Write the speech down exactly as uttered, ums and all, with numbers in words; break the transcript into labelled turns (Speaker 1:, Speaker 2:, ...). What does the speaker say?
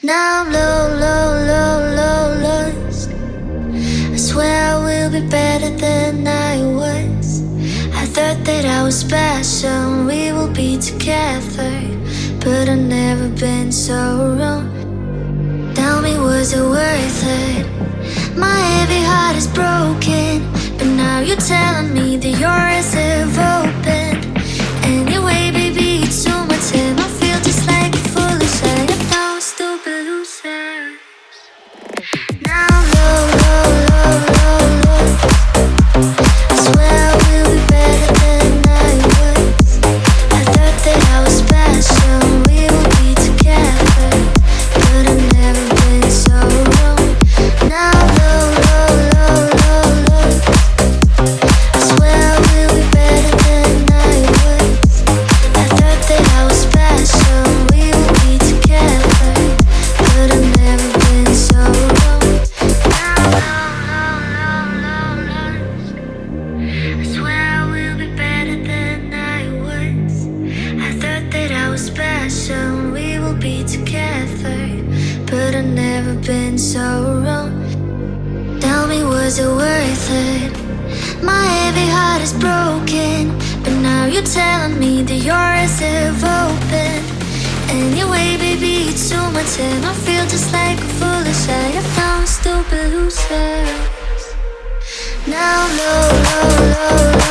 Speaker 1: Now I'm low, low, low, low, lost. I swear I will be better than I was. I thought that I was special and we will be together, but I've never been so wrong. Tell me, was it worth it? My heavy heart is broken, but now you're telling me that yours have opened. Anyway, baby, it's too much time. I feel just like a foolish I have no stupid loser. Now I'm low, low, low, low, low. I swear I will be better than I was. I thought that I was special, we will be together, but I've never been so wrong. Now I'm low, low, low, low, low. I swear I will be better than I was. I thought that I was special, we will be together, but I've never been so wrong. Now I'm low, low, low, low, low. I swear I will be better than I was. I thought that I was special, we will be together, but I've never been so wrong. Tell me, was it worth it? My heavy heart is broken, but now you're telling me that yours have opened. Anyway, baby, it's too much and I feel just like a foolish I have found stupid losers. Now I'm low, low, low, low.